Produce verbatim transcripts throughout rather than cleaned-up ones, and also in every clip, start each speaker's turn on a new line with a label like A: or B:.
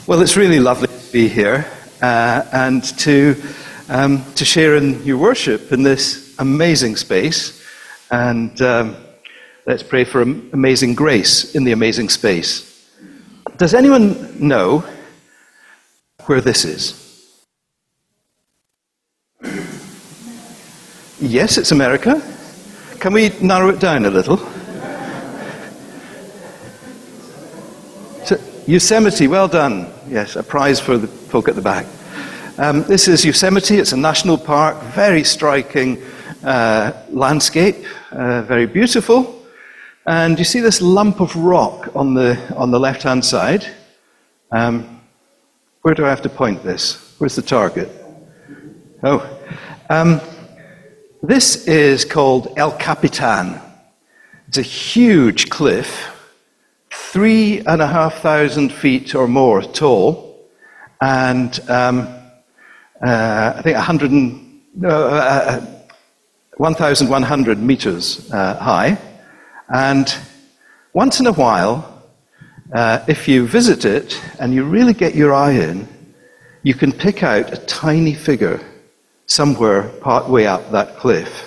A: Well, it's really lovely to be here uh, and to um, to share in your worship in this amazing space. And um, let's pray for amazing grace in the amazing space. Does anyone know where this is? Yes, it's America. Can we narrow it down a little? So, Yosemite, well done. Yes, a prize for the folk at the back. Um, this is Yosemite. It's a national park, very striking uh, landscape, uh, very beautiful. And you see this lump of rock on the on the left-hand side. Um, where do I have to point this? Where's the target? Oh. Um, this is called El Capitan. It's a huge cliff, three and a half thousand feet or more tall, and um, uh, I think one hundred, no, uh, one thousand one hundred meters uh, high. And once in a while, uh, if you visit it and you really get your eye in, you can pick out a tiny figure somewhere part way up that cliff.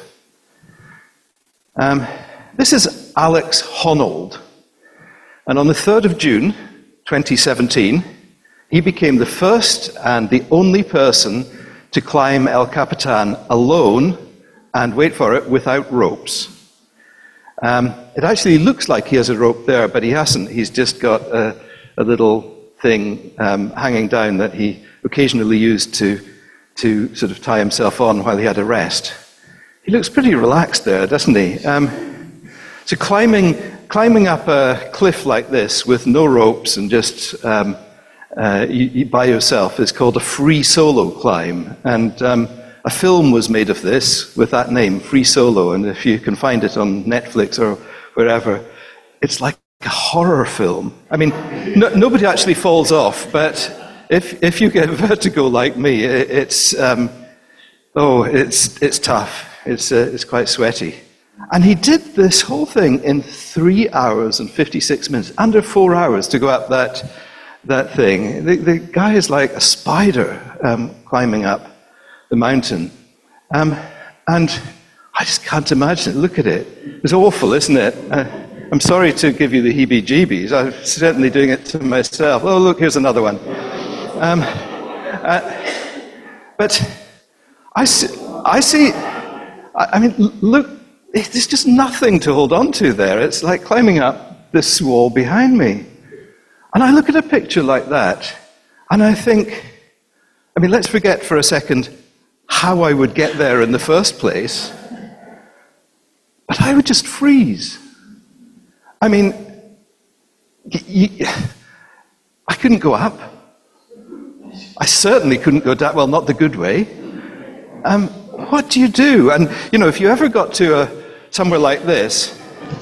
A: Um, this is Alex Honnold. And on the third of June, twenty seventeen, he became the first and the only person to climb El Capitan alone, and wait for it, without ropes. Um, it actually looks like he has a rope there, but he hasn't. He's just got a, a little thing um, hanging down that he occasionally used to, to sort of tie himself on while he had a rest. He looks pretty relaxed there, doesn't he? Um, so climbing, climbing up a cliff like this with no ropes and just um, uh, you, you by yourself is called a free solo climb. And um, a film was made of this with that name, Free Solo, and if you can find it on Netflix or wherever, it's like a horror film. I mean, no, nobody actually falls off, but if if you get vertigo like me, it, it's um, oh, it's it's tough. It's uh, it's quite sweaty. And he did this whole thing in three hours and fifty-six minutes, under four hours to go up that that thing. The, the guy is like a spider um, climbing up the mountain. Um, and I just can't imagine it. Look at it. It's awful, isn't it? Uh, I'm sorry to give you the heebie-jeebies. I'm certainly doing it to myself. Oh, look, here's another one. Um, uh, but I see, I, see I, I mean, look, there's just nothing to hold on to there. It's like climbing up this wall behind me. And I look at a picture like that, and I think, I mean, let's forget for a second how I would get there in the first place, but I would just freeze. I mean, y- y- I couldn't go up. I certainly couldn't go down, well, not the good way. Um, what do you do? And, you know, if you ever got to a, somewhere like this,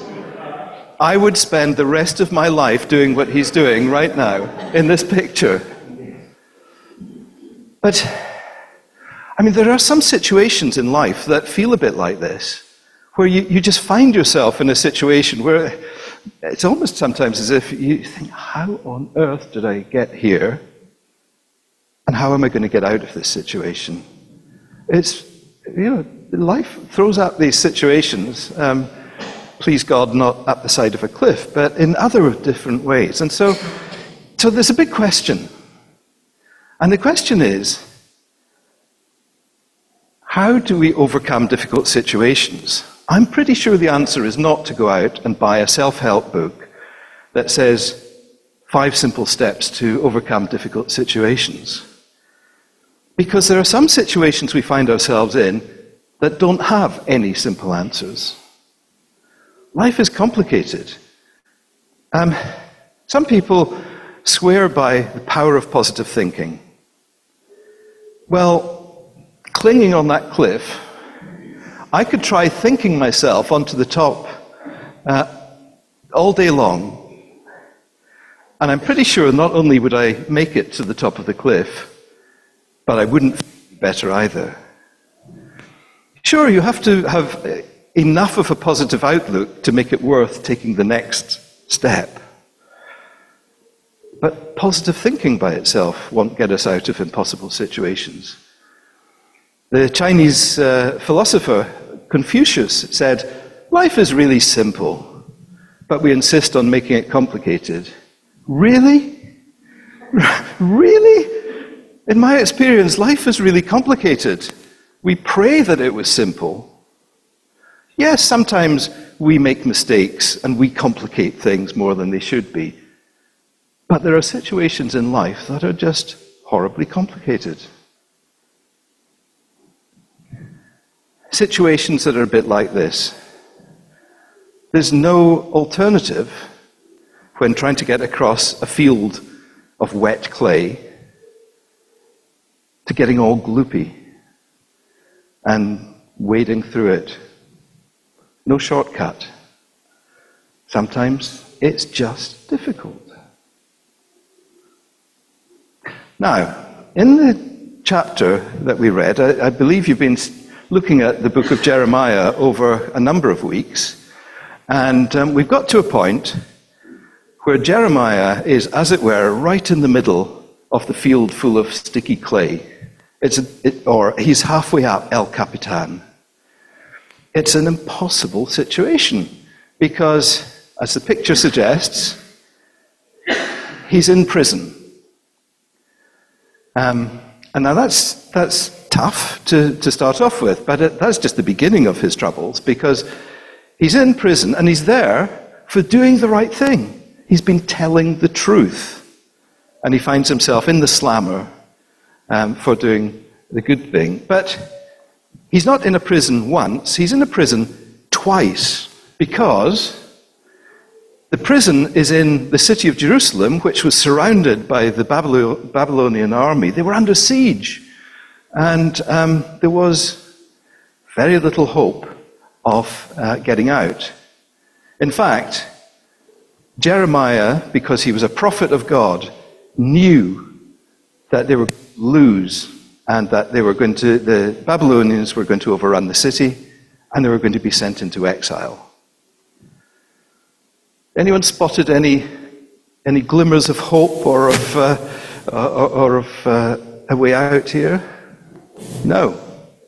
A: I would spend the rest of my life doing what he's doing right now in this picture. But I mean, there are some situations in life that feel a bit like this, where you, you just find yourself in a situation where it's almost sometimes as if you think, how on earth did I get here? And how am I going to get out of this situation? It's, you know, life throws up these situations, um, please God, not up the side of a cliff, but in other different ways. And so, so there's a big question. And the question is, how do we overcome difficult situations? I'm pretty sure the answer is not to go out and buy a self-help book that says five simple steps to overcome difficult situations. Because there are some situations we find ourselves in that don't have any simple answers. Life is complicated. Um, some people swear by the power of positive thinking. Well, clinging on that cliff, I could try thinking myself onto the top uh, all day long. And I'm pretty sure not only would I make it to the top of the cliff, but I wouldn't feel better either. Sure, you have to have enough of a positive outlook to make it worth taking the next step. But positive thinking by itself won't get us out of impossible situations. The Chinese uh, philosopher Confucius said, "Life is really simple, but we insist on making it complicated." Really? Really? In my experience, life is really complicated. We pray that it was simple. Yes, sometimes we make mistakes and we complicate things more than they should be. But there are situations in life that are just horribly complicated. Situations that are a bit like this. There's no alternative when trying to get across a field of wet clay to getting all gloopy and wading through it. No shortcut. Sometimes it's just difficult. Now, in the chapter that we read, I, I believe you've been looking at the book of Jeremiah over a number of weeks, and um, we've got to a point where Jeremiah is, as it were, right in the middle of the field full of sticky clay. It's a, it, or he's halfway up El Capitan. It's an impossible situation because, as the picture suggests, he's in prison. Um, and now that's that's tough to, to start off with, but it, that's just the beginning of his troubles, because he's in prison and he's there for doing the right thing. He's been telling the truth, and he finds himself in the slammer um, for doing the good thing. But he's not in a prison once, he's in a prison twice, because the prison is in the city of Jerusalem, which was surrounded by the Babylonian army. They were under siege. And um, there was very little hope of uh, getting out. In fact, Jeremiah, because he was a prophet of God, knew that they were going to lose and that they were going to, the Babylonians were going to overrun the city and they were going to be sent into exile. Anyone spotted any any glimmers of hope or of uh, or, or of uh, a way out here? No.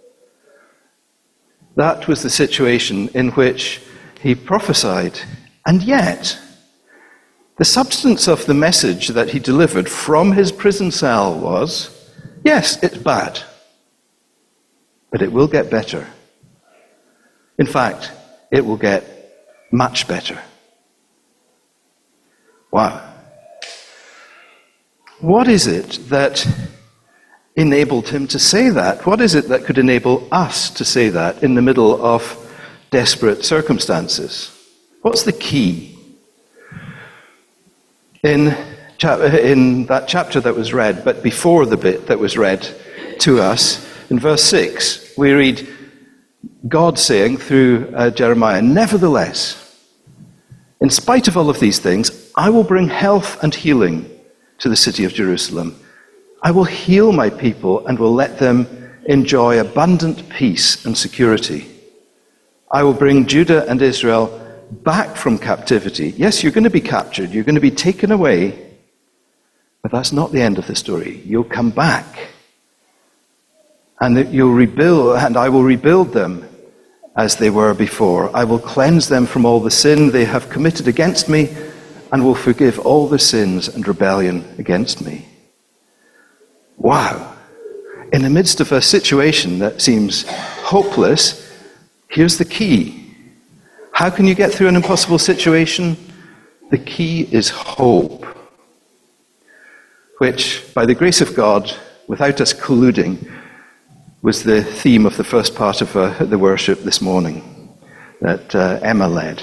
A: That was the situation in which he prophesied, and yet the substance of the message that he delivered from his prison cell was, yes, it's bad, but it will get better. In fact, it will get much better. Wow. What is it that enabled him to say that? What is it that could enable us to say that in the middle of desperate circumstances? What's the key? In, cha- in that chapter that was read, but before the bit that was read to us, in verse six, we read God saying through uh, Jeremiah, "Nevertheless, in spite of all of these things, I will bring health and healing to the city of Jerusalem. I will heal my people and will let them enjoy abundant peace and security. I will bring Judah and Israel back from captivity." Yes, you're going to be captured. You're going to be taken away. But that's not the end of the story. You'll come back. And you'll rebuild, and I will rebuild them as they were before. I will cleanse them from all the sin they have committed against me, and will forgive all their sins and rebellion against me. Wow. In the midst of a situation that seems hopeless, here's the key. How can you get through an impossible situation? The key is hope, which, by the grace of God, without us colluding, was the theme of the first part of uh, the worship this morning that uh, Emma led.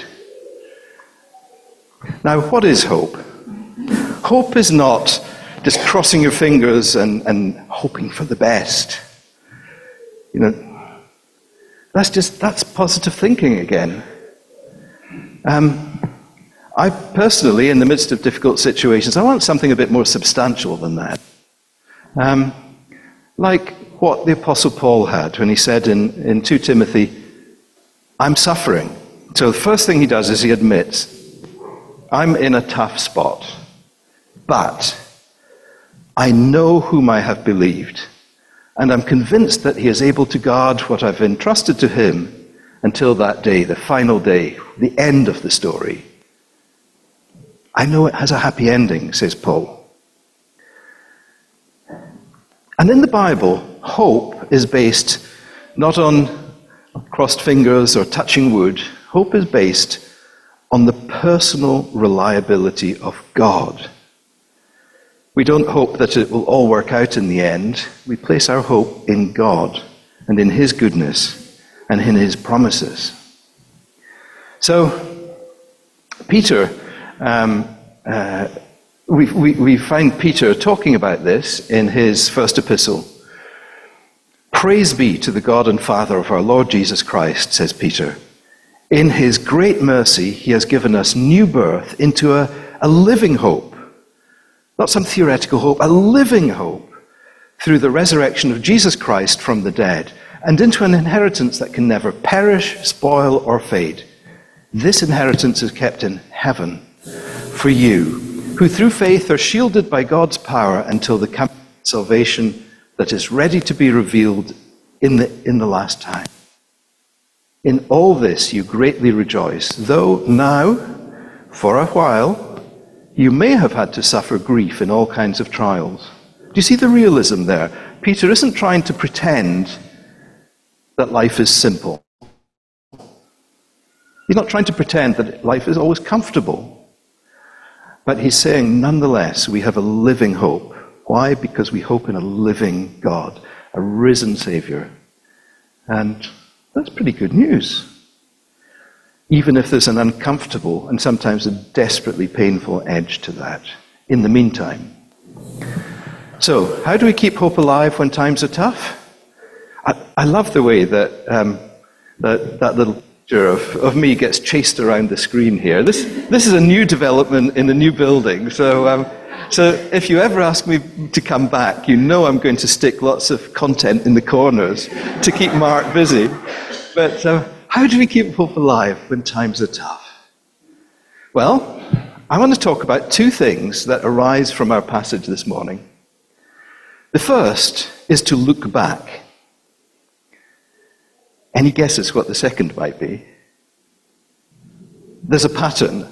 A: Now, what is hope? Hope is not just crossing your fingers and, and hoping for the best. You know, that's just, that's positive thinking again. Um, I personally, in the midst of difficult situations, I want something a bit more substantial than that. Um, like what the Apostle Paul had when he said in, in Second Timothy, "I'm suffering." So the first thing he does is he admits, I'm in a tough spot. But I know whom I have believed, and I'm convinced that he is able to guard what I've entrusted to him until that day, the final day, the end of the story. I know it has a happy ending, says Paul. And in the Bible, hope is based not on crossed fingers or touching wood. Hope is based on the personal reliability of God. We don't hope that it will all work out in the end. We place our hope in God and in his goodness and in his promises. So, Peter, um, uh, we, we, we find Peter talking about this in his first epistle. Praise be to the God and Father of our Lord Jesus Christ, says Peter. In his great mercy, he has given us new birth into a, a living hope. Not some theoretical hope, a living hope through the resurrection of Jesus Christ from the dead, and into an inheritance that can never perish, spoil, or fade. This inheritance is kept in heaven for you, who through faith are shielded by God's power until the coming of salvation that is ready to be revealed in the, in the last time. In all this you greatly rejoice, though now, for a while, you may have had to suffer grief in all kinds of trials. Do you see the realism there? Peter isn't trying to pretend that life is simple. He's not trying to pretend that life is always comfortable. But he's saying, nonetheless, we have a living hope. Why? Because we hope in a living God, a risen Savior. And that's pretty good news. Even if there's an uncomfortable and sometimes a desperately painful edge to that in the meantime. So, how do we keep hope alive when times are tough? I, I love the way that um, that, that little picture of, of me gets chased around the screen here. This this is a new development in a new building. So, um, so if you ever ask me to come back, you know I'm going to stick lots of content in the corners to keep Mark busy. But um, how do we keep hope alive when times are tough? Well, I want to talk about two things that arise from our passage this morning. The first is to look back. Any guesses what the second might be? There's a pattern.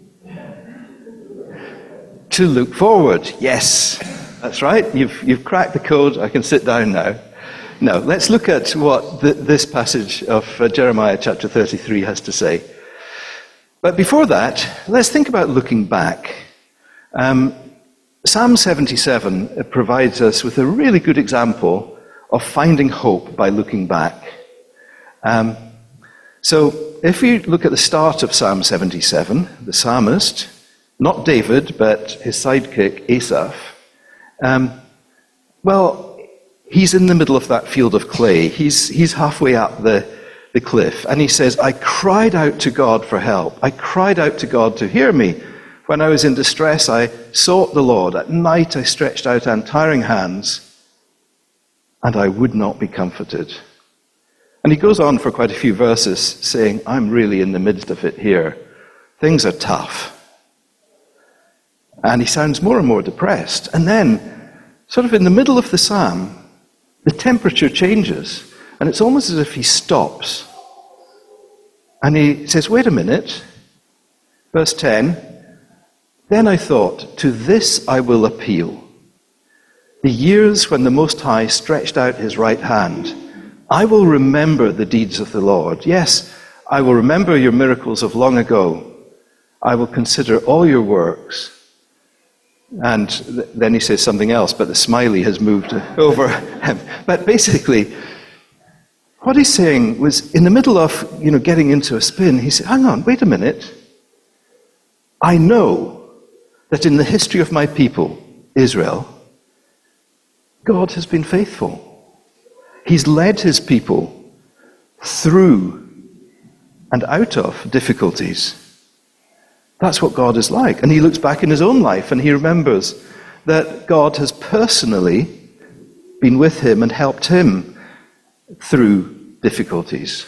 A: To look forward. Yes, that's right. You've, you've cracked the code. I can sit down now. No, let's look at what the, this passage of uh, Jeremiah chapter thirty-three has to say. But before that, let's think about looking back. Um, Psalm seventy-seven provides us with a really good example of finding hope by looking back. Um, so if you look at the start of Psalm seventy-seven, the psalmist, not David, but his sidekick Asaph, um, well, he's in the middle of that field of clay. He's, he's halfway up the, the cliff, and he says, I cried out to God for help. I cried out to God to hear me. When I was in distress, I sought the Lord. At night I stretched out untiring hands, and I would not be comforted. And he goes on for quite a few verses saying, I'm really in the midst of it here. Things are tough. And he sounds more and more depressed. And then, sort of in the middle of the psalm, the temperature changes. And it's almost as if he stops. And he says, wait a minute. Verse ten, then I thought, to this I will appeal. The years when the Most High stretched out his right hand, I will remember the deeds of the Lord. Yes, I will remember your miracles of long ago. I will consider all your works. And th- then he says something else, but the smiley has moved over him. But basically, what he's saying was, in the middle of, you know, getting into a spin, he said, hang on, wait a minute. I know that in the history of my people, Israel, God has been faithful. He's led his people through and out of difficulties. That's what God is like. And he looks back in his own life and he remembers that God has personally been with him and helped him through difficulties.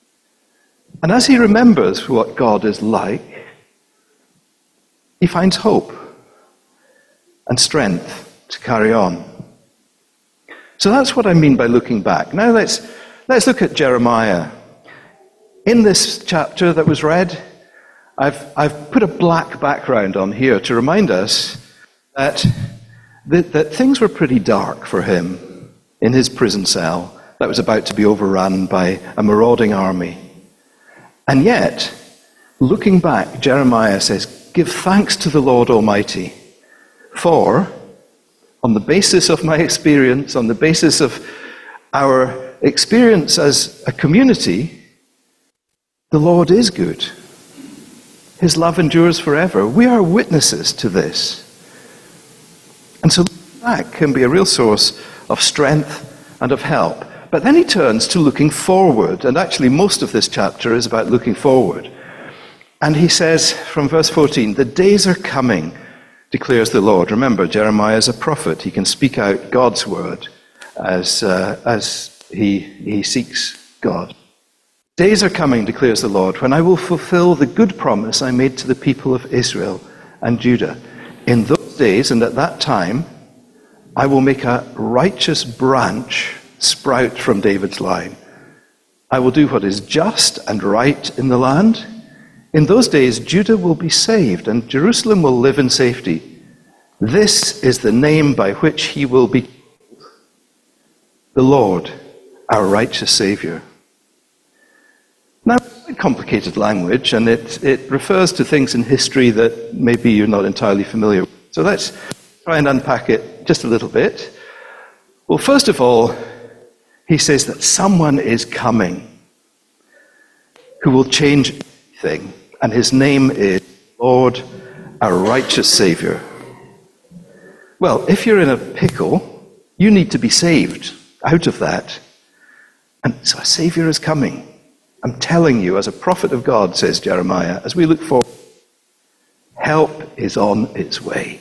A: And as he remembers what God is like, he finds hope. and strength to carry on. So that's what I mean by looking back. Now let's, let's look at Jeremiah. In this chapter that was read, I've, I've put a black background on here to remind us that, that, that things were pretty dark for him in his prison cell that was about to be overrun by a marauding army. And yet, looking back, Jeremiah says, "Give thanks to the Lord Almighty, for on the basis of my experience, on the basis of our experience as a community, the Lord is good. His love endures forever. We are witnesses to this." And so that can be a real source of strength and of help. But then he turns to looking forward, and actually most of this chapter is about looking forward. And he says from verse fourteen, "The days are coming, declares the Lord." Remember, Jeremiah is a prophet. He can speak out God's word as, uh, as he, he seeks God. "Days are coming, declares the Lord, when I will fulfill the good promise I made to the people of Israel and Judah. In those days and at that time, I will make a righteous branch sprout from David's line. I will do what is just and right in the land. In those days, Judah will be saved, and Jerusalem will live in safety. This is the name by which he will be called, the Lord, our righteous Savior." Now, it's a complicated language, and it, it refers to things in history that maybe you're not entirely familiar with. So let's try and unpack it just a little bit. Well, first of all, he says that someone is coming who will change everything, and his name is Lord, our righteous Savior. Well, if you're in a pickle, you need to be saved out of that. And so a Savior is coming. I'm telling you, as a prophet of God, says Jeremiah, as we look forward, help is on its way.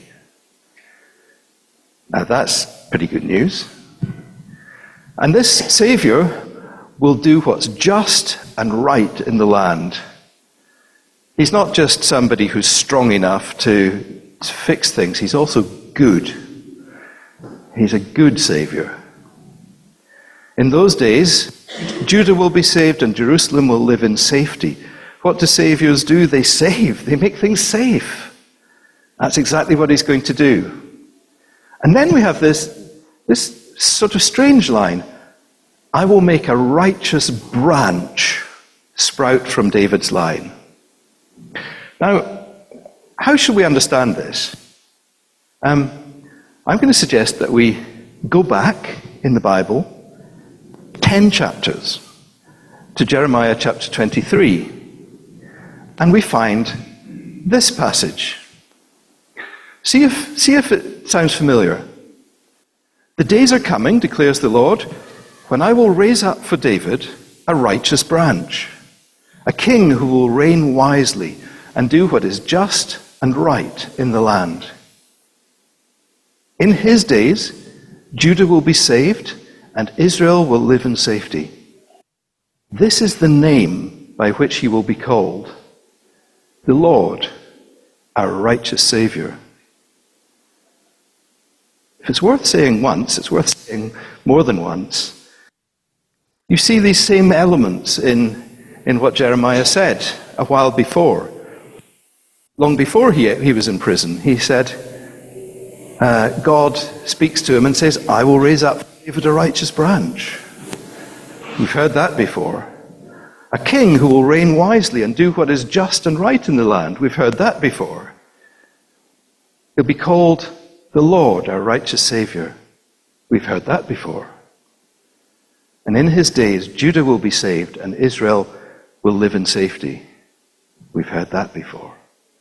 A: Now that's pretty good news. And this Savior will do what's just and right in the land. He's not just somebody who's strong enough to, to fix things. He's also good. He's a good Savior. In those days, Judah will be saved and Jerusalem will live in safety. What do saviors do? They save. They make things safe. That's exactly what he's going to do. And then we have this, this sort of strange line. I will make a righteous branch sprout from David's line. Now, how should we understand this? Um, I'm going to suggest that we go back in the Bible ten chapters to Jeremiah chapter twenty-three, and we find this passage. See if, see if it sounds familiar. "The days are coming, declares the Lord, when I will raise up for David a righteous branch, a king who will reign wisely and do what is just and right in the land. In his days, Judah will be saved, and Israel will live in safety. This is the name by which he will be called, the Lord, our righteous Savior." If it's worth saying once, it's worth saying more than once. You see these same elements in, in what Jeremiah said a while before. Long before he, he was in prison, he said, uh, God speaks to him and says, "I will raise up for David a righteous branch." We've heard that before. A king who will reign wisely and do what is just and right in the land. We've heard that before. He'll be called the Lord, our righteous Savior. We've heard that before. And in his days, Judah will be saved and Israel will live in safety. We've heard that before.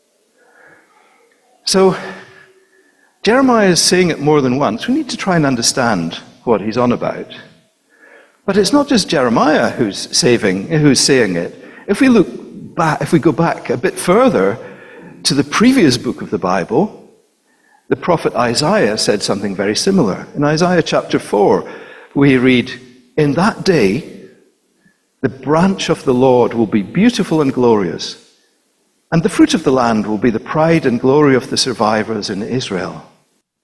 A: So, Jeremiah is saying it more than once. We need to try and understand what he's on about. But it's not just Jeremiah who's saving, who's saying it. If we look back, if we go back a bit further to the previous book of the Bible, the prophet Isaiah said something very similar. In Isaiah chapter four, we read, "In that day, the branch of the Lord will be beautiful and glorious, and the fruit of the land will be the pride and glory of the survivors in Israel.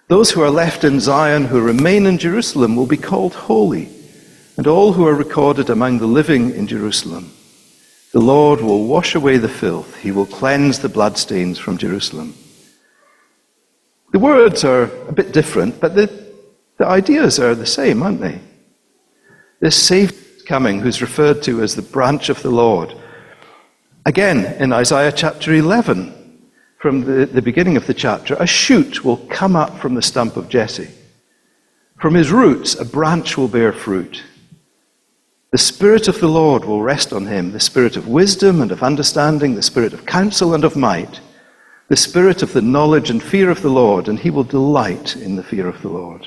A: Those who are left in Zion, who remain in Jerusalem, will be called holy, and all who are recorded among the living in Jerusalem. The Lord will wash away the filth. He will cleanse the bloodstains from Jerusalem. The words are a bit different, but the, the ideas are the same, aren't they? This Savior is coming, who's referred to as the branch of the Lord. Again, in Isaiah chapter eleven, from the, the beginning of the chapter, a shoot will come up from the stump of Jesse. From his roots, a branch will bear fruit. The Spirit of the Lord will rest on him, the Spirit of wisdom and of understanding, the Spirit of counsel and of might, the Spirit of the knowledge and fear of the Lord, and he will delight in the fear of the Lord.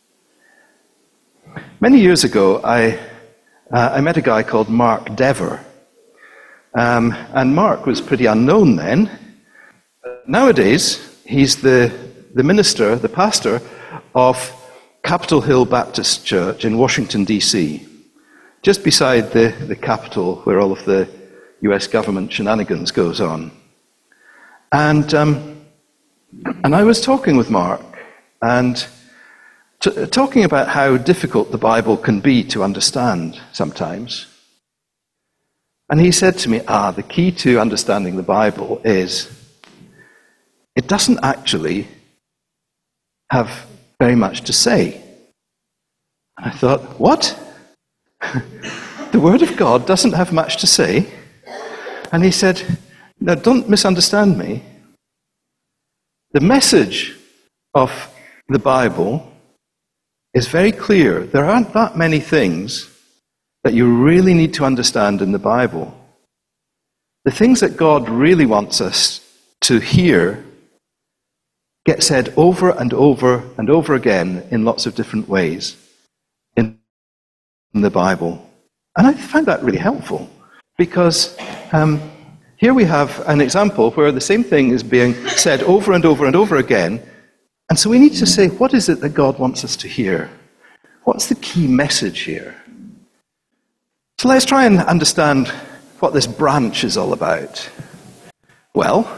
A: Many years ago, I, uh, I met a guy called Mark Dever. Um, and Mark was pretty unknown then. Nowadays, he's the, the minister, the pastor of Capitol Hill Baptist Church in Washington, D C, just beside the, the Capitol where all of the U S government shenanigans goes on. And, um, and I was talking with Mark and t- talking about how difficult the Bible can be to understand sometimes. And he said to me, ah, the key to understanding the Bible is it doesn't actually have very much to say. And I thought, what? The Word of God doesn't have much to say? And he said, now don't misunderstand me. The message of the Bible is very clear. There aren't that many things that you really need to understand in the Bible. The things that God really wants us to hear get said over and over and over again in lots of different ways in the Bible. And I find that really helpful because um, here we have an example where the same thing is being said over and over and over again. And so we need to say, what is it that God wants us to hear? What's the key message here? So let's try and understand what this branch is all about. Well,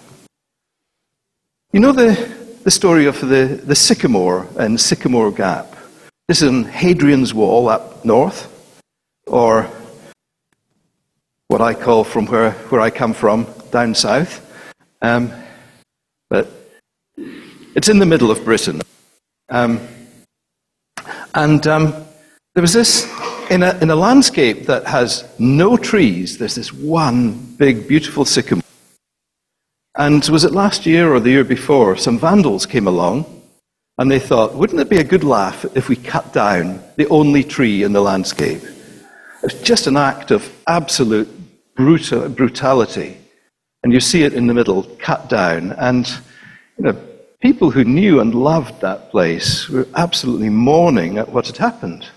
A: you know the, the story of the, the sycamore and Sycamore Gap. This is on Hadrian's Wall up north, or what I call from where, where I come from, down south. Um, but it's in the middle of Britain. Um, and um, there was this, in a, in a landscape that has no trees, there's this one big, beautiful sycamore. And was it last year or the year before, some vandals came along, and they thought, wouldn't it be a good laugh if we cut down the only tree in the landscape? It was just an act of absolute brutal, brutality. And you see it in the middle, cut down. And you know, people who knew and loved that place were absolutely mourning at what had happened.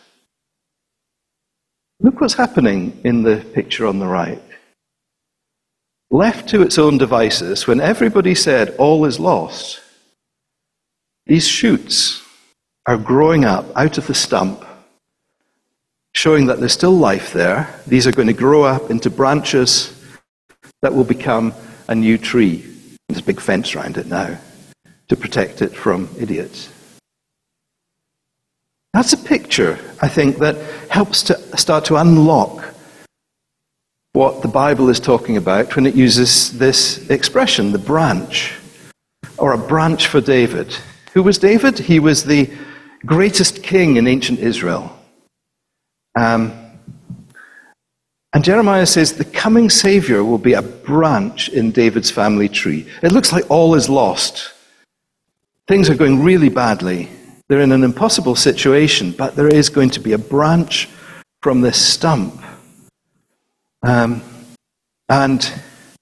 A: Look what's happening in the picture on the right. Left to its own devices, when everybody said all is lost, these shoots are growing up out of the stump, showing that there's still life there. These are going to grow up into branches that will become a new tree. There's a big fence around it now to protect it from idiots. That's a picture, I think, that helps to start to unlock what the Bible is talking about when it uses this expression, the branch, or a branch for David. Who was David? He was the greatest king in ancient Israel. Um, and Jeremiah says the coming Savior will be a branch in David's family tree. It looks like all is lost. Things are going really badly. They're in an impossible situation, but there is going to be a branch from this stump. Um, and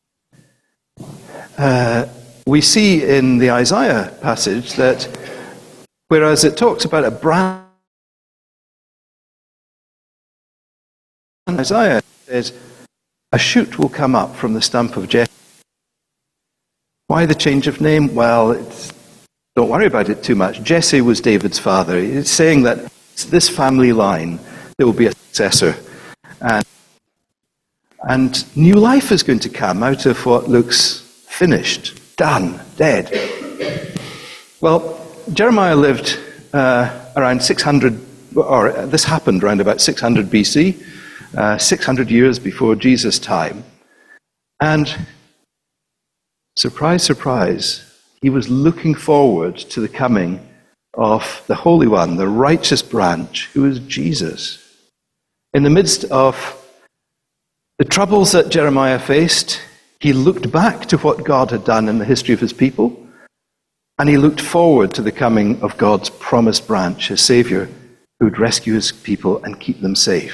A: uh, we see in the Isaiah passage that whereas it talks about a branch, Isaiah says, a shoot will come up from the stump of Jesse. Why the change of name? Well, it's, don't worry about it too much. Jesse was David's father. It's saying that this family line, there will be a successor. And And new life is going to come out of what looks finished, done, dead. Well, Jeremiah lived uh, around six hundred, or this happened around about six hundred B C, uh, six hundred years before Jesus' time. And surprise, surprise, he was looking forward to the coming of the Holy One, the righteous branch, who is Jesus. In the midst of the troubles that Jeremiah faced, he looked back to what God had done in the history of his people, and he looked forward to the coming of God's promised branch, his Savior, who would rescue his people and keep them safe.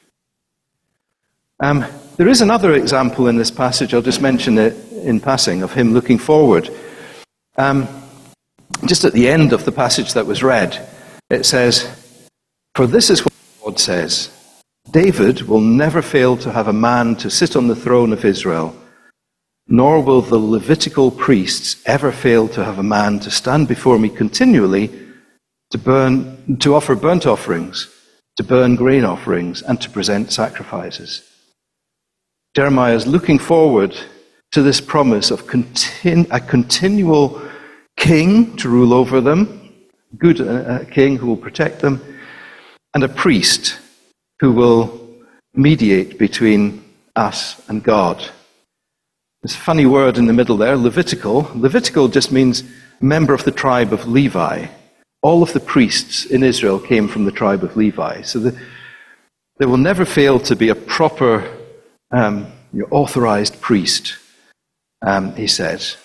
A: Um, there is another example in this passage, I'll just mention it in passing, of him looking forward. Um, just at the end of the passage that was read, it says, "For this is what God says, David will never fail to have a man to sit on the throne of Israel, nor will the Levitical priests ever fail to have a man to stand before me continually to burn, to offer burnt offerings, to burn grain offerings, and to present sacrifices." Jeremiah is looking forward to this promise of continu- a continual king to rule over them, good uh, king who will protect them, and a priest who will mediate between us and God. There's a funny word in the middle there, Levitical. Levitical just means member of the tribe of Levi. All of the priests in Israel came from the tribe of Levi. So the, there will never fail to be a proper um, authorized priest, um, he says.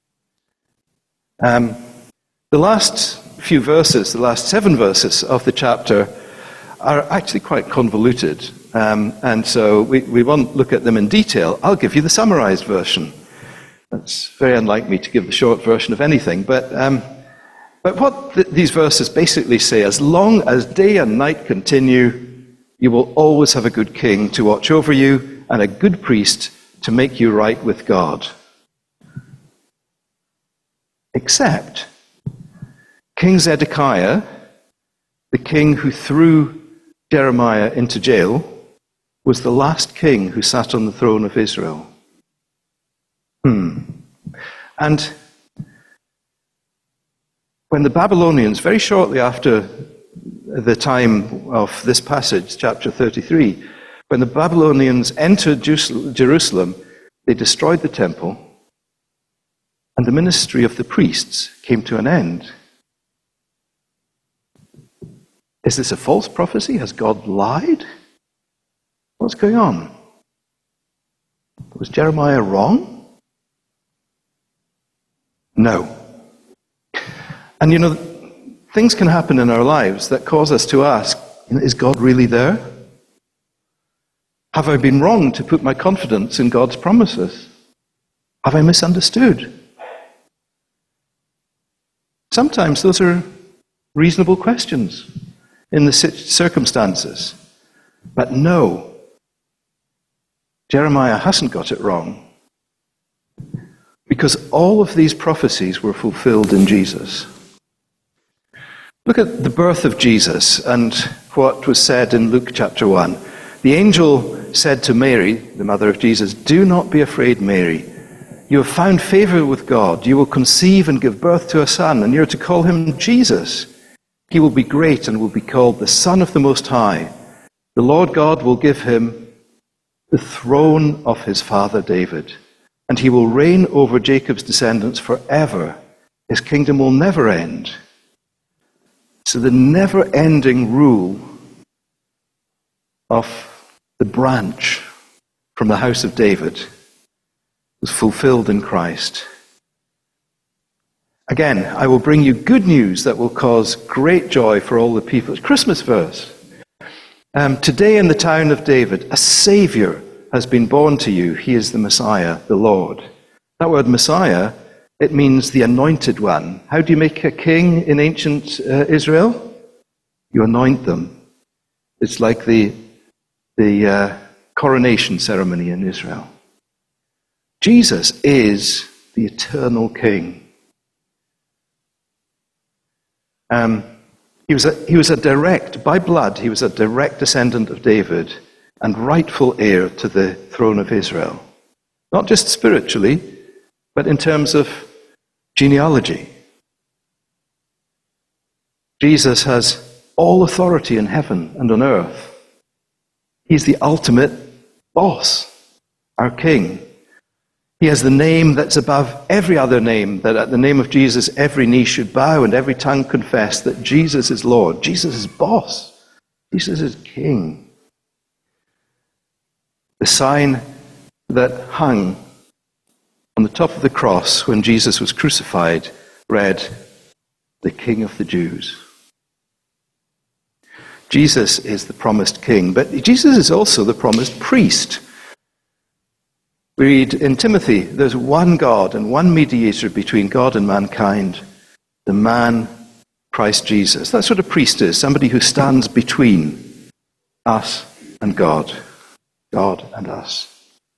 A: Um, the last few verses, the last seven verses of the chapter, are actually quite convoluted. Um, and so we, we won't look at them in detail. I'll give you the summarized version. That's very unlike me to give the short version of anything. But, um, but what th- these verses basically say, as long as day and night continue, you will always have a good king to watch over you and a good priest to make you right with God. Except King Zedekiah, the king who threw Jeremiah into jail, was the last king who sat on the throne of Israel. Hmm. And when the Babylonians, very shortly after the time of this passage, chapter thirty-three, when the Babylonians entered Jerusalem, they destroyed the temple, and the ministry of the priests came to an end. Is this a false prophecy? Has God lied? What's going on? Was Jeremiah wrong? No. And you know, things can happen in our lives that cause us to ask, is God really there? Have I been wrong to put my confidence in God's promises? Have I misunderstood? Sometimes those are reasonable questions in the circumstances. But no, Jeremiah hasn't got it wrong, because all of these prophecies were fulfilled in Jesus. Look at the birth of Jesus and what was said in Luke chapter one. The angel said to Mary, the mother of Jesus, "Do not be afraid, Mary. You have found favor with God. You will conceive and give birth to a son, and you're to call him Jesus. He will be great and will be called the Son of the Most High. The Lord God will give him the throne of his father David, and he will reign over Jacob's descendants forever. His kingdom will never end." So the never-ending rule of the branch from the house of David was fulfilled in Christ. Again, I will bring you good news that will cause great joy for all the people. It's a Christmas verse. Um, Today in the town of David, a Savior has been born to you. He is the Messiah, the Lord. That word Messiah, it means the anointed one. How do you make a king in ancient uh, Israel? You anoint them. It's like the, the uh, coronation ceremony in Israel. Jesus is the eternal King. Um, he was a, he was a direct, by blood, he was a direct descendant of David and rightful heir to the throne of Israel. Not just spiritually, but in terms of genealogy. Jesus has all authority in heaven and on earth. He's the ultimate boss, our King. He has the name that's above every other name, that at the name of Jesus every knee should bow and every tongue confess that Jesus is Lord. Jesus is boss. Jesus is King. The sign that hung on the top of the cross when Jesus was crucified read, "The King of the Jews." Jesus is the promised King, but Jesus is also the promised priest. We read in Timothy, there's one God and one mediator between God and mankind, the man Christ Jesus. That's what a priest is, somebody who stands between us and God, God and us.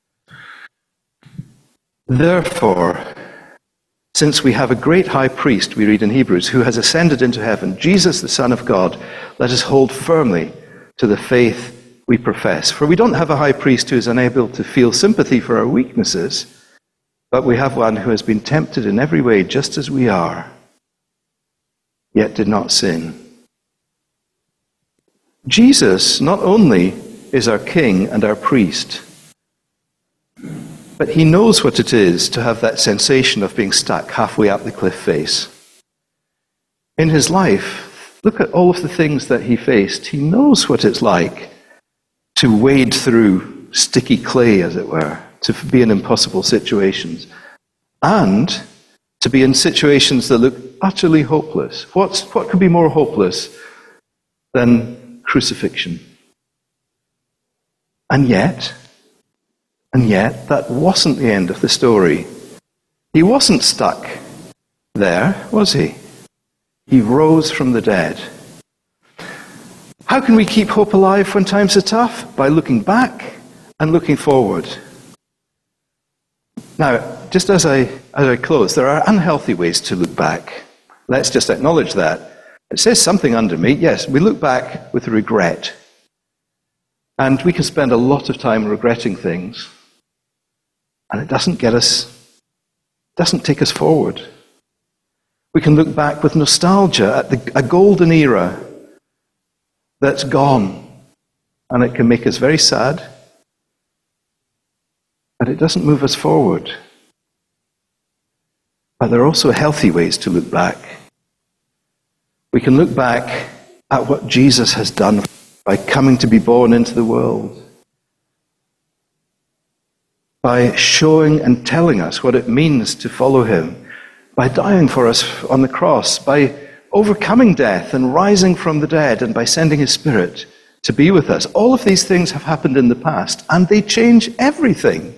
A: Therefore, since we have a great high priest, we read in Hebrews, who has ascended into heaven, Jesus, the Son of God, let us hold firmly to the faith we profess. For we don't have a high priest who is unable to feel sympathy for our weaknesses, but we have one who has been tempted in every way just as we are, yet did not sin. Jesus not only is our King and our priest, but he knows what it is to have that sensation of being stuck halfway up the cliff face. In his life, look at all of the things that he faced. He knows what it's like to wade through sticky clay, as it were, to be in impossible situations, and to be in situations that look utterly hopeless. What's, what could be more hopeless than crucifixion? And yet, and yet, that wasn't the end of the story. He wasn't stuck there, was he? He rose from the dead. How can we keep hope alive when times are tough? By looking back and looking forward. Now, just as I, as I close, there are unhealthy ways to look back. Let's just acknowledge that. It says something under me. Yes, we look back with regret. And we can spend a lot of time regretting things. And it doesn't get us, doesn't take us forward. We can look back with nostalgia at the, a golden era that's gone. And it can make us very sad. But it doesn't move us forward. But there are also healthy ways to look back. We can look back at what Jesus has done by coming to be born into the world, by showing and telling us what it means to follow him, by dying for us on the cross, by overcoming death and rising from the dead, and by sending his Spirit to be with us. All of these things have happened in the past, and they change everything.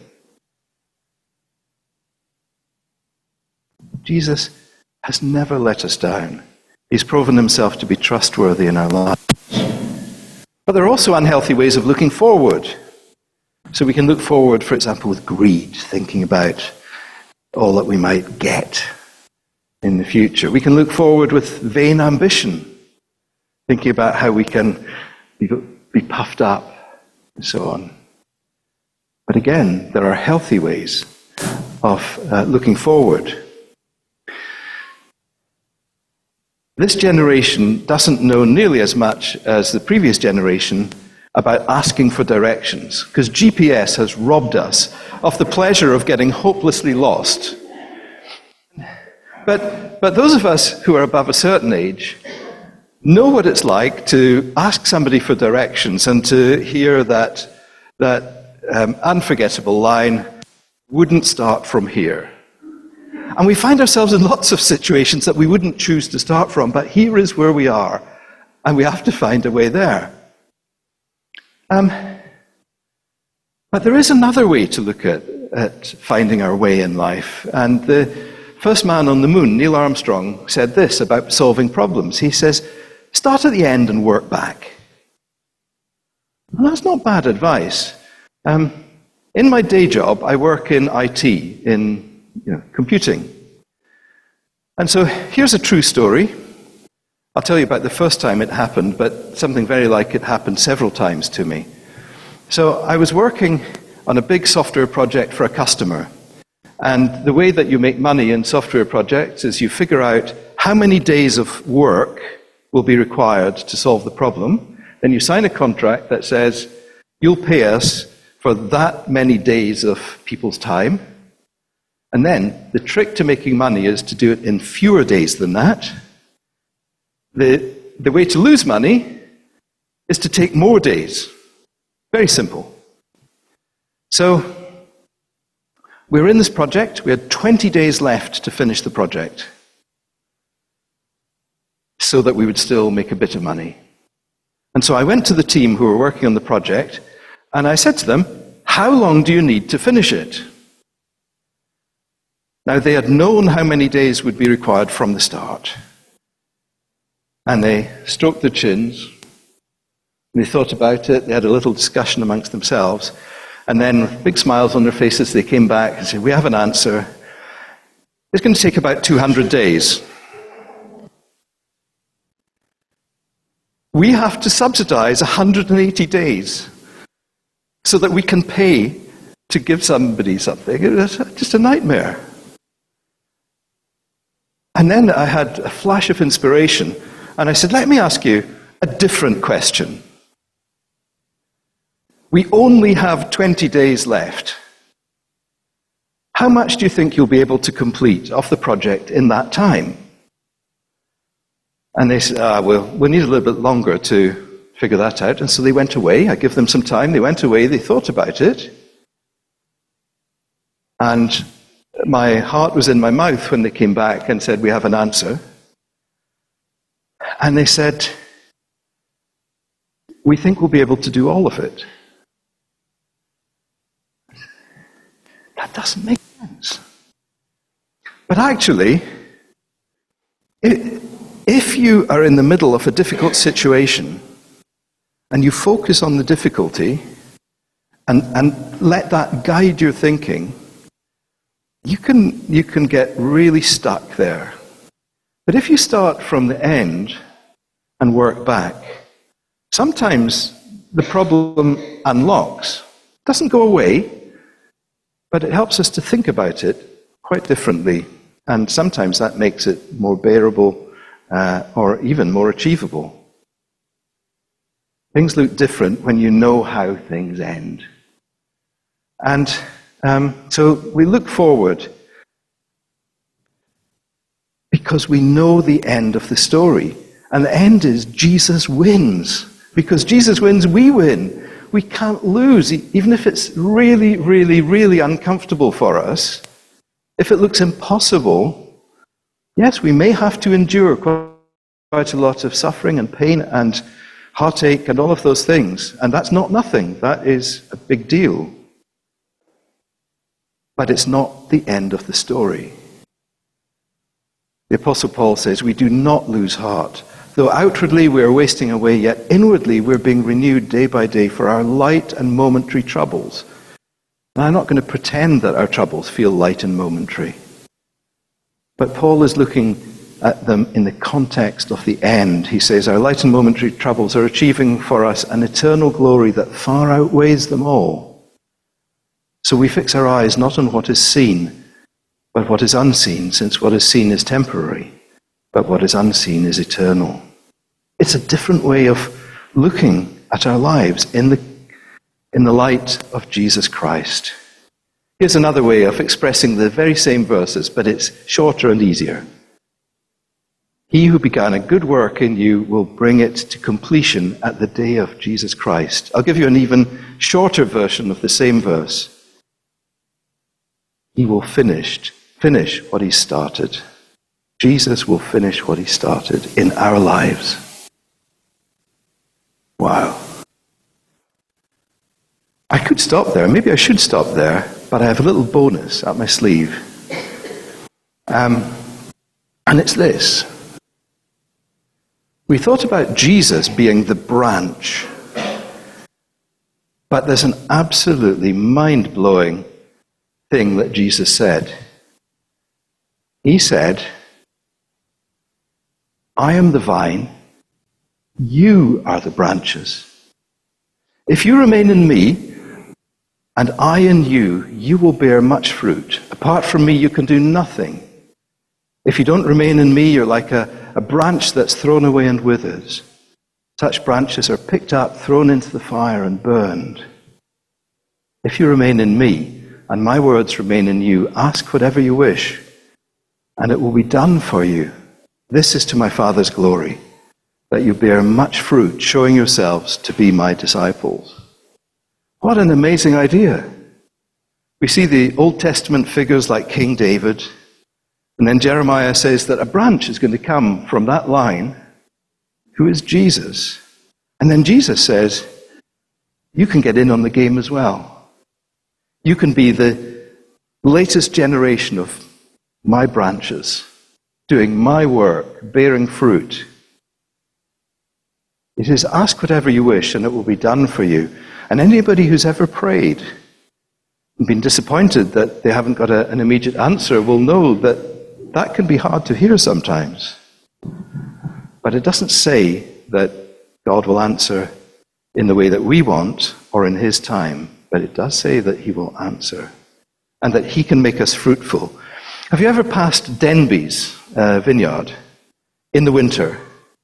A: Jesus has never let us down. He's proven himself to be trustworthy in our lives. But there are also unhealthy ways of looking forward. So we can look forward, for example, with greed, thinking about all that we might get in the future. We can look forward with vain ambition, thinking about how we can be, be puffed up and so on. But again, there are healthy ways of uh, looking forward. This generation doesn't know nearly as much as the previous generation about asking for directions, because G P S has robbed us of the pleasure of getting hopelessly lost. But, but those of us who are above a certain age know what it's like to ask somebody for directions and to hear that, that um, unforgettable line, "Wouldn't start from here." And we find ourselves in lots of situations that we wouldn't choose to start from, but here is where we are, and we have to find a way there. Um, but there is another way to look at, at finding our way in life. And the first man on the moon, Neil Armstrong, said this about solving problems. He says, start at the end and work back. And that's not bad advice. Um, in my day job, I work in I T, in you know, computing. And so here's a true story. I'll tell you about the first time it happened, but something very like it happened several times to me. So I was working on a big software project for a customer. And the way that you make money in software projects is you figure out how many days of work will be required to solve the problem, then you sign a contract that says, you'll pay us for that many days of people's time. And then the trick to making money is to do it in fewer days than that. The, the way to lose money is to take more days. Very simple. So we were in this project. We had twenty days left to finish the project so that we would still make a bit of money. And so I went to the team who were working on the project, and I said to them, how long do you need to finish it? Now, they had known how many days would be required from the start. And they stroked their chins, and they thought about it. They had a little discussion amongst themselves. And then, with big smiles on their faces, they came back and said, we have an answer. It's going to take about two hundred days. We have to subsidize one hundred eighty days so that we can pay to give somebody something. It was just a nightmare. And then I had a flash of inspiration, and I said, let me ask you a different question. We only have twenty days left. How much do you think you'll be able to complete of the project in that time? And they said, ah, well, we'll need a little bit longer to figure that out. And so they went away. I give them some time. They went away. They thought about it. And my heart was in my mouth when they came back and said, we have an answer. And they said, we think we'll be able to do all of it. That doesn't make sense. But actually, if you are in the middle of a difficult situation and you focus on the difficulty and, and let that guide your thinking, you can, you can get really stuck there. But if you start from the end and work back, sometimes the problem unlocks. It doesn't go away, but it helps us to think about it quite differently. And sometimes that makes it more bearable uh, or even more achievable. Things look different when you know how things end. And um, so we look forward because we know the end of the story. And the end is Jesus wins. Because Jesus wins, we win. We can't lose, even if it's really, really, really uncomfortable for us. If it looks impossible, yes, we may have to endure quite a lot of suffering and pain and heartache and all of those things. And that's not nothing. That is a big deal. But it's not the end of the story. The Apostle Paul says, we do not lose heart. Though outwardly we are wasting away, yet inwardly we're being renewed day by day for our light and momentary troubles. Now, I'm not going to pretend that our troubles feel light and momentary. But Paul is looking at them in the context of the end. He says, our light and momentary troubles are achieving for us an eternal glory that far outweighs them all. So we fix our eyes not on what is seen, but what is unseen, since what is seen is temporary. But what is unseen is eternal. It's a different way of looking at our lives in the, in the light of Jesus Christ. Here's another way of expressing the very same verses, but it's shorter and easier. He who began a good work in you will bring it to completion at the day of Jesus Christ. I'll give you an even shorter version of the same verse. He will finish, finish what he started. Jesus will finish what he started in our lives. Wow. I could stop there. Maybe I should stop there, but I have a little bonus up my sleeve. Um, and it's this. We thought about Jesus being the branch, but there's an absolutely mind-blowing thing that Jesus said. He said, I am the vine, you are the branches. If you remain in me, and I in you, you will bear much fruit. Apart from me, you can do nothing. If you don't remain in me, you're like a, a branch that's thrown away and withers. Such branches are picked up, thrown into the fire, and burned. If you remain in me, and my words remain in you, ask whatever you wish, and it will be done for you. This is to my Father's glory, that you bear much fruit, showing yourselves to be my disciples. What an amazing idea. We see the Old Testament figures like King David, and then Jeremiah says that a branch is going to come from that line, who is Jesus. And then Jesus says, you can get in on the game as well. You can be the latest generation of my branches, doing my work, bearing fruit. It is, ask whatever you wish, and it will be done for you. And anybody who's ever prayed and been disappointed that they haven't got a, an immediate answer will know that that can be hard to hear sometimes. But it doesn't say that God will answer in the way that we want or in his time, but it does say that he will answer and that he can make us fruitful. Have you ever passed Denby's uh, vineyard in the winter?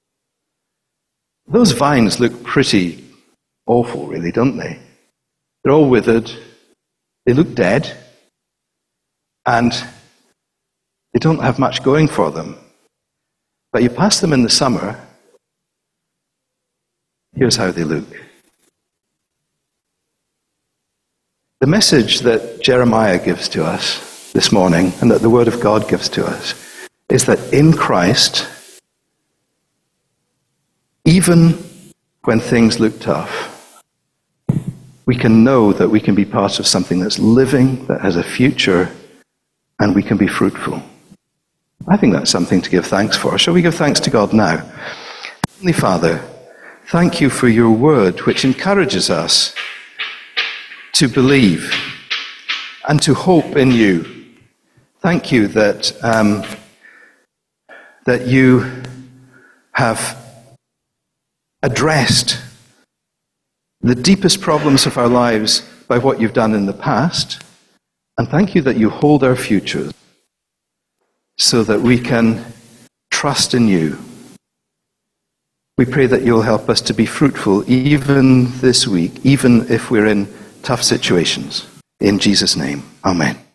A: Those vines look pretty awful, really, don't they? They're all withered, they look dead, and they don't have much going for them. But you pass them in the summer, here's how they look. The message that Jeremiah gives to us this morning, and that the Word of God gives to us, is that in Christ, even when things look tough, we can know that we can be part of something that's living, that has a future, and we can be fruitful. I think that's something to give thanks for. Shall we give thanks to God now? Heavenly Father, thank you for your word, which encourages us to believe and to hope in you. Thank you that, um, that you have addressed the deepest problems of our lives by what you've done in the past. And thank you that you hold our futures so that we can trust in you. We pray that you'll help us to be fruitful even this week, even if we're in tough situations. In Jesus' name, amen.